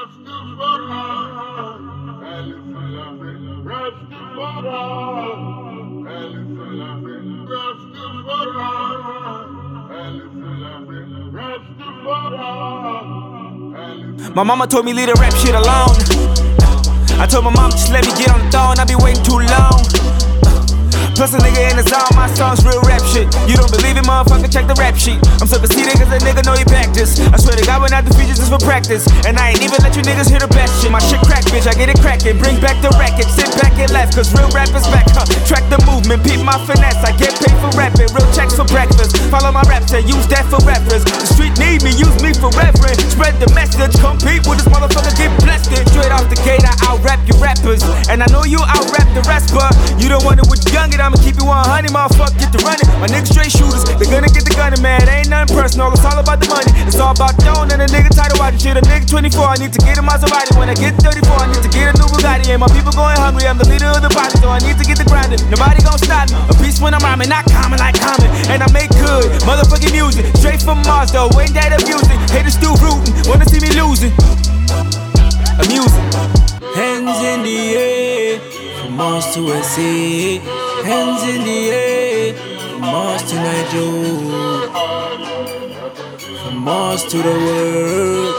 My mama told me leave the rap shit alone. I told my mom just let me get on the throne, I be waiting too long. Plus a nigga in the zone, my song's real rap shit. You don't believe it, motherfucker, check the rap sheet. I'm so conceited cause a nigga know he back this. I swear to God, when I do features, it's for practice. And I ain't even let you niggas hear the best shit. My shit crack, bitch, I get it crackin'. Bring back the racket, sit back and laugh, cause real rap is back, huh? Track the movement, peep my finesse. I get paid for rapping, real checks for breakfast. Follow my raps and use that for reference. The street need me, use me for reverence. Spread the message, compete with this motherfucker, get blessed. Straight off the gate, I out-rap your rappers. And I know you out-rap the rest, but you don't want it with youngin', I'ma keep you 100, motherfucker, get to running. My niggas straight shooters, they gonna get the gunning, man. It ain't nothing personal, it's all about the money. It's all about throwing and a nigga title watching shit. A nigga 24, I need to get a Maserati. When I get 34, I need to get a new Bugatti. And my people going hungry, I'm the leader of the party, so I need to get the grinding. Nobody gon' stop me. A piece when I'm rhyming, not common like common. And I make good motherfucking music, straight from Mars though, ain't that amusing? Haters still rooting, wanna see me losing. Amusing. Hands in the air, from Mars to SA. Hands in the air, from Mars to Nigeria. From Mars to the world.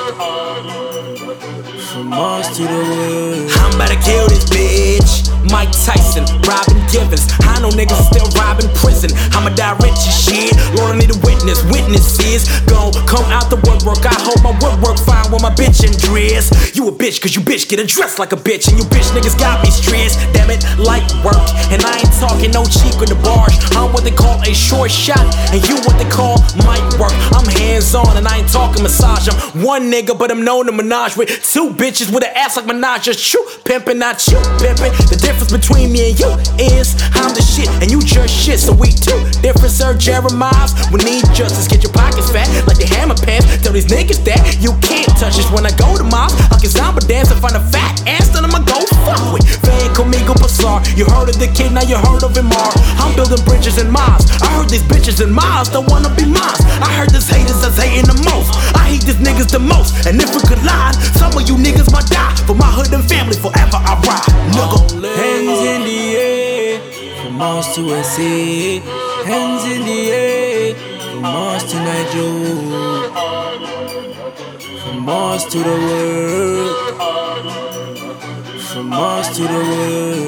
From Mars to the world. I'm about to kill this bitch. Mike Tyson, Robin Givens. I know niggas still robbing prison. I'ma die rich as shit. Lord, I need a witness. Witnesses gon' come out the woodwork. I hope my woodwork fine with my bitch in dress. You a bitch cause you bitch get dressed like a bitch. And you bitch niggas got me stressed. Damn it, light work. And I ain't talking no cheek or the barge. I'm what they call a short shot. And you what they call might work. I'm hands on and I ain't talking massage. I'm one nigga but I'm known to menage with two bitches with an ass like Minaj. Just you pimpin', not you pimpin'. The difference between me and you is I'm the shit and you just shit. So we two different Sir Jeremiahs. We need justice, get your pockets fat like the hammer pants. Tell these niggas that you can't touch us. When I go to Mars, I can samba dance and find a fat ass that I'ma go fuck with. Van Comigo Bazaar. You heard of the kid, now you heard of him all. I'm building bridges in Mars. I heard these bitches in Mars don't wanna be mine. I heard these haters that's hating the most. I hate these niggas the most. And if we could lie, some of you niggas might die. For my hood and family, forever I ride. Nigga. Hands in the air, from Mars to SA. Hands in the air, from Mars to Nigeria. From Mars to the world. From Mars to the world.